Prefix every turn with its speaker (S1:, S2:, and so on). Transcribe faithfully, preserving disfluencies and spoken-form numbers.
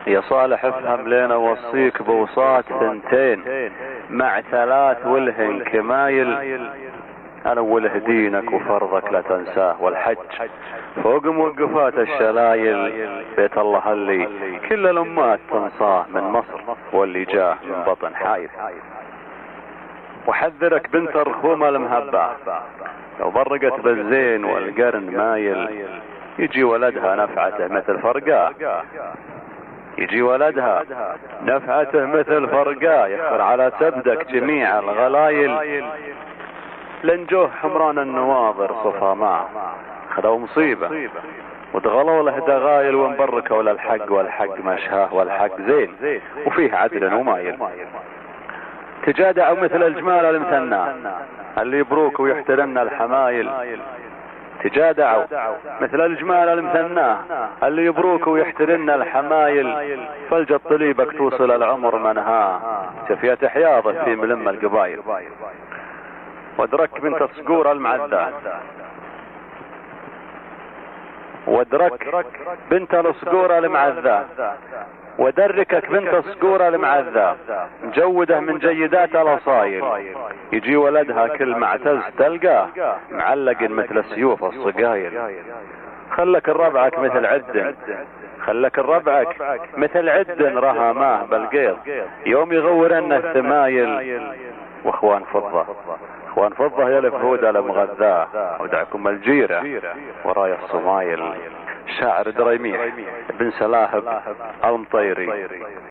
S1: يا صالح افهم لين اوصيك بوصات ثنتين مع ثلاث ولهن كمايل، انا وله دينك وفرضك لا تنساه، والحج فوق موقفات الشلايل، بيت الله اللي كل الامات تنصاه من مصر واللي جاه من بطن حايل. وحذرك بنت الرخومة المهبة، لو برقت بالزين والقرن مايل، يجي ولدها نفعته مثل فرقاه، يجي ولدها نفعته مثل فرقاه، يخر على سبدك جميع الغلايل، لنجوه حمران النواظر صفا معه، خذوا مصيبة ودغلوا له دغايل، وانبركوا للحق والحق مشهاه والحق زين وفيه عدل ومايل. تجادعوا مثل الجمال المثنى اللي يبروك ويحترمن الحمايل، تجادعوا مثل الجمال المثنى اللي يبروك ويحترمن الحمايل، فلجت طليبك توصل العمر منها، سفية حياضه في ملم القبايل. وادرك بنت الصقور المعذة، وادرك بنت الصقور المعذة، ودركك بنت الصقور المعذة، مجوده من جيدات الاصايل، يجي ولدها كل معتز تلقاه معلق مثل سيوف الصقايل. خلك الربعك مثل عدن، خلك الربعك مثل عدن رهاماه بالقيض، يوم يغورن الثمايل. واخوان فضة، اخوان فضة يا الفهود المغذاه، ودعكم الجيرة ورايا الصمايل. شاعر دريميح بن سلاهب المطيري.